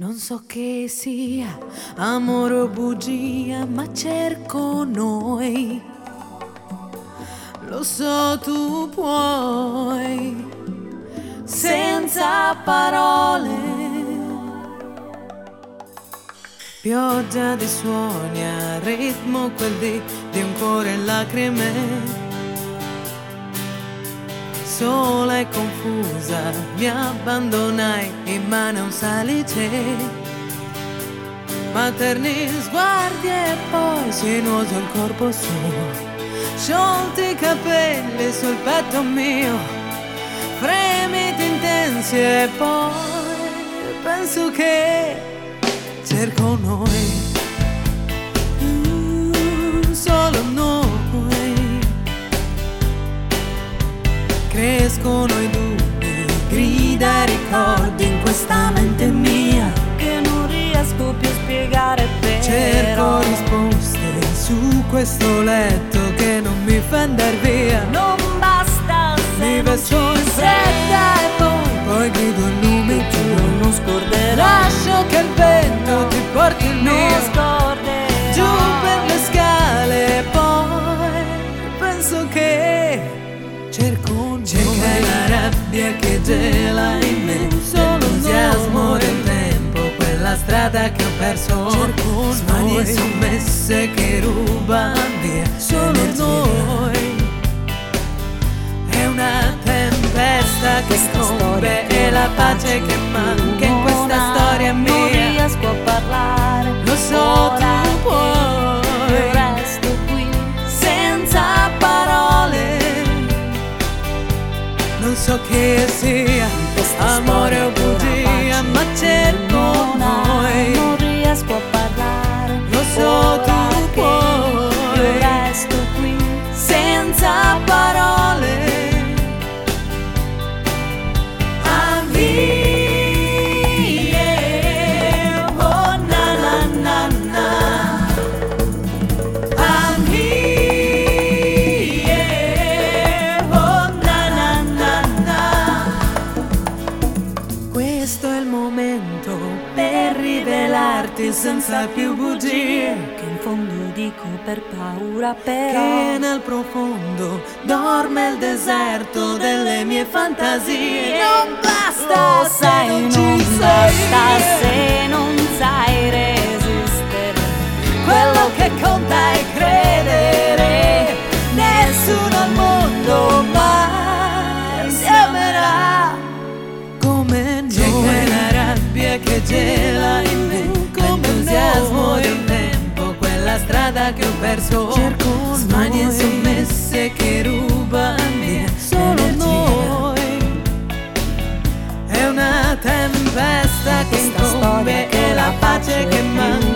Non so che sia amore o bugia, ma cerco noi. Lo so tu puoi, senza parole. Pioggia di suoni a ritmo quel di un cuore in lacrime. Sola e confusa mi abbandonai in mano a un salice. Materni sguardi e poi sinuoso il corpo suo, sciolti i capelli sul petto mio, fremiti intensi e poi penso che cerco noi, solo noi. Crescono i dubbi, grida e ricordi in questa mente mia che non riesco più a spiegare, però cerco risposte su questo letto che non mi fa andar via. non basta se Mi non vesto in ci fretta e poi grido il nome tuo. non scorderò, Lascio che il vento ti porti il non mio scorderò. giù per le scale e poi penso che cerco c'è la rabbia che gela in me, l'entusiasmo del tempo, quella strada che ho perso, mani sommesse che rubano via solo noi. È una tempesta che scombe e la pace che manca in questa storia mia. Non riesco a parlare, Lo so ora tu che puoi, resto qui senza parole. Non so che sia amore o bugia, ma cerco noi. non riesco a parlare, Lo so ora tu che puoi, io resto qui senza parole. Oh na na na na. I'm here, oh na na na na. Questo è il momento per rivelarti senza più bugie, che in fondo dico per paura, però che nel profondo dorme il deserto delle mie fantasie. Non basta se sai, non non ci basta sei. se non sai resistere. Quello che conta è credere. Nessuno al mondo mai si amerà come noi. C'è quella rabbia che gela in me, l'entusiasmo di un tempo, quella strada che ho perso, smanie sommesse che rubano via solo noi. È una tempesta che incombe e la pace che manca